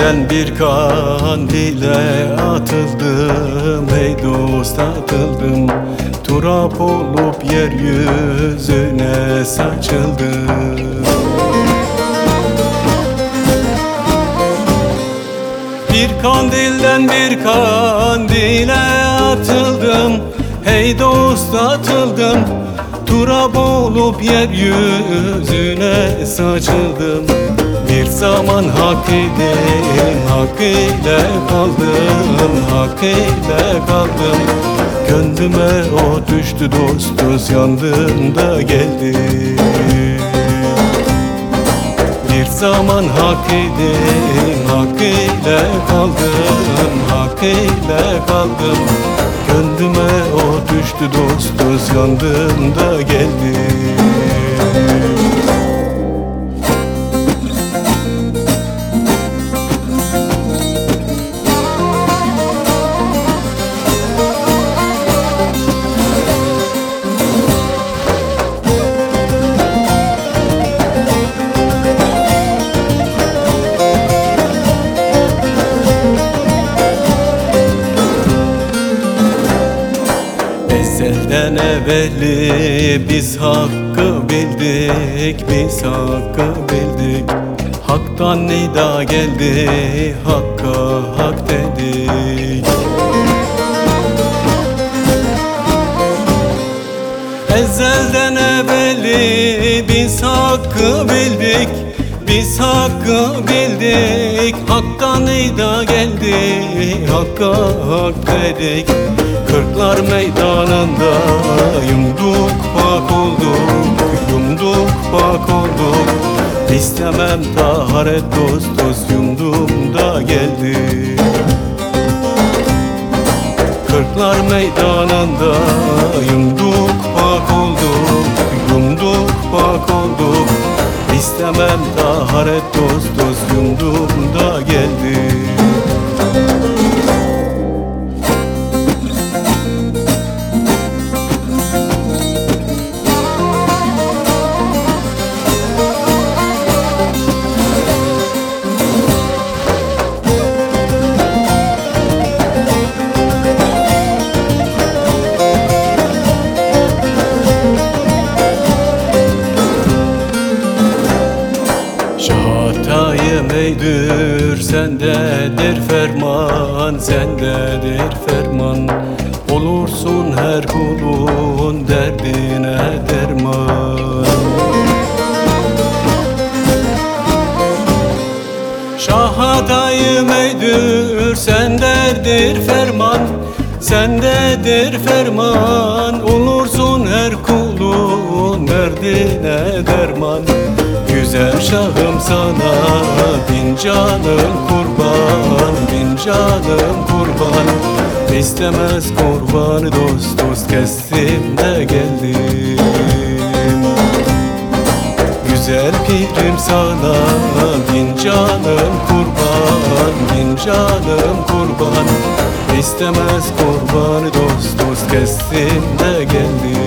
kandilden bir kandile atıldım, hey dost atıldım. Turap olup yeryüzüne saçıldım. Bir kandilden bir kandile atıldım, hey dost atıldım. Turap olup yeryüzüne saçıldım. Bir zaman hak idim, hak ile kaldım, hak ile kaldım. Gönlüme o düştü dost, dost yandığımda geldi. Bir zaman hak idim, hak ile kaldım, hak ile kaldım. Gönlüme o düştü dost, dost yandığımda geldi. Ezelden evveli biz hakkı bildik, biz hakkı bildik. Hak'tan nida geldi, Hakk'a hak dedik. Ezelden evveli biz hakkı bildik, biz hakkı bildik. Hak'tan nida geldi, Hakk'a hak dedik. Kırklar meydanında yumduk bak olduk, yumduk bak olduk. İstemem taharet dost, dost yumdum da geldi. Kırklar meydanında yumduk bak olduk, yumduk bak olduk. İstemem taharet dost, dost yumdum da geldi. Hatayım eydir, sendedir ferman, sendedir ferman. Olursun her kulun derdine derman. Şah hatayım eydir, sendedir ferman, sendedir ferman. Olursun her kulun derdine derman. Güzel şahım sana bin canım kurban, bin canım kurban. İstemez kurbanı dost, dost kestim de geldim. Güzel pirim sana bin canım kurban, bin canım kurban. İstemez kurbanı dost, dost kestim de geldim.